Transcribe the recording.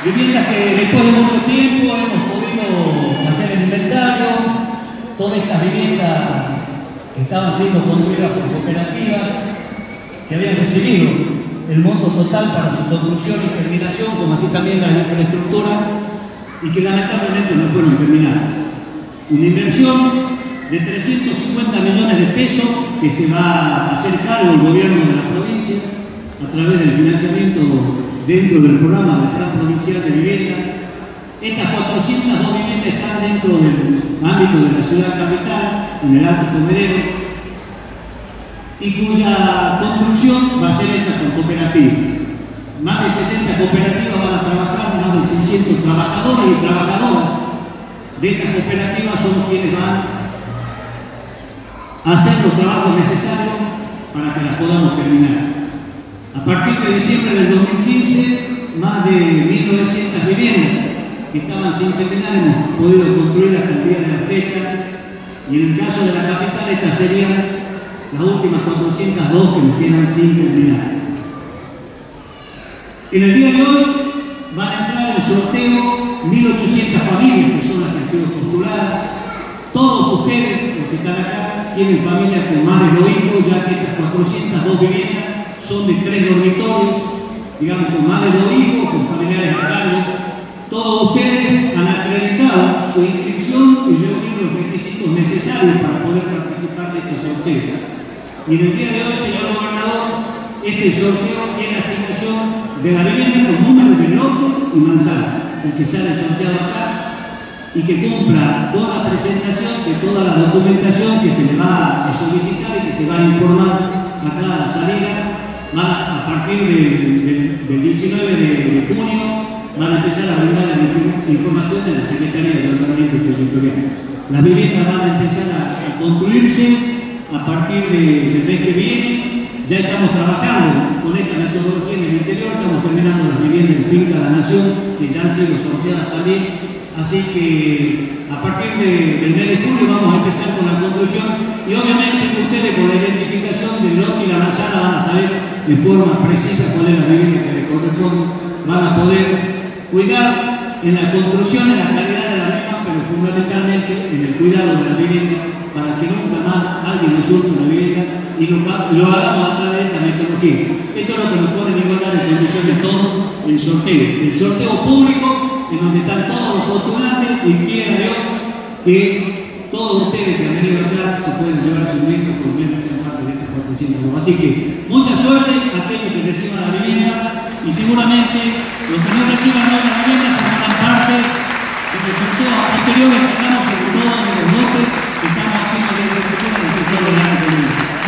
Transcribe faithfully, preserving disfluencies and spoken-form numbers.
Viviendas que después de mucho tiempo hemos podido hacer el inventario. Todas estas viviendas que estaban siendo construidas por cooperativas, que habían recibido el monto total para su construcción y terminación, como así también la infraestructura, y que lamentablemente no fueron terminadas. Una inversión de trescientos cincuenta millones de pesos que se va a hacer cargo el gobierno de la provincia a través del financiamiento dentro del programa del Plan Provincial de Vivienda. Estas cuatrocientas dos viviendas están dentro del ámbito de la ciudad capital, en el Alto Comedero, y cuya construcción va a ser hecha por cooperativas. Más de sesenta cooperativas van a trabajar, más de seiscientos trabajadores y trabajadoras de estas cooperativas son quienes van a hacer los trabajos necesarios para que las podamos terminar. A partir de diciembre del dos mil quince, más de mil novecientas viviendas que estaban sin terminar hemos podido construir hasta el día de la fecha, y en el caso de la capital estas serían las últimas cuatrocientas dos que nos quedan sin terminar. En el día de hoy van a entrar en el sorteo mil ochocientas familias que son las que han sido postuladas. Todos ustedes, los que están acá, tienen familias con más de dos hijos, ya que estas cuatrocientas dos viviendas son de tres dormitorios, digamos, con más de dos hijos, con familiares a cargo. Todos ustedes han acreditado su inscripción y reunir los requisitos necesarios para poder participar de este sorteo. Y en el día de hoy, señor gobernador, este sorteo tiene asignación de la vivienda con número de lote y manzana, el que sale sorteado acá, y que cumpla con la presentación de toda la documentación que se le va a solicitar y que se va a informar acá a la salida. Van a, a partir de, de, del diecinueve de junio van a empezar a brindar la información de la Secretaría de Ordenamiento Territorial. Las viviendas van a empezar a, a construirse a partir de, del mes que viene. Ya estamos trabajando con esta metodología en el interior, estamos terminando las viviendas en Finca La Nación, que ya han sido sorteadas también. Así que a partir de, del mes de julio vamos a empezar con la construcción, y obviamente ustedes con la identificación del lote y la manzana van a saber de forma precisa cuál es la vivienda que les corresponde. Van a poder cuidar en la construcción, en la calidad de la misma, pero fundamentalmente en el cuidado de la vivienda, para que nunca más alguien nos surta una vivienda y lo, lo hagamos a través de esta metodología. Esto es lo que nos pone en igualdad de condiciones todo el sorteo. El sorteo público, en donde están todos los postulantes, y quiera Dios que todos ustedes que han venido atrás se pueden llevar sus viviendas por menos en parte de estas cuatrocientas. Así que mucha suerte a aquellos que reciban la vivienda, y seguramente los que no reciban la vivienda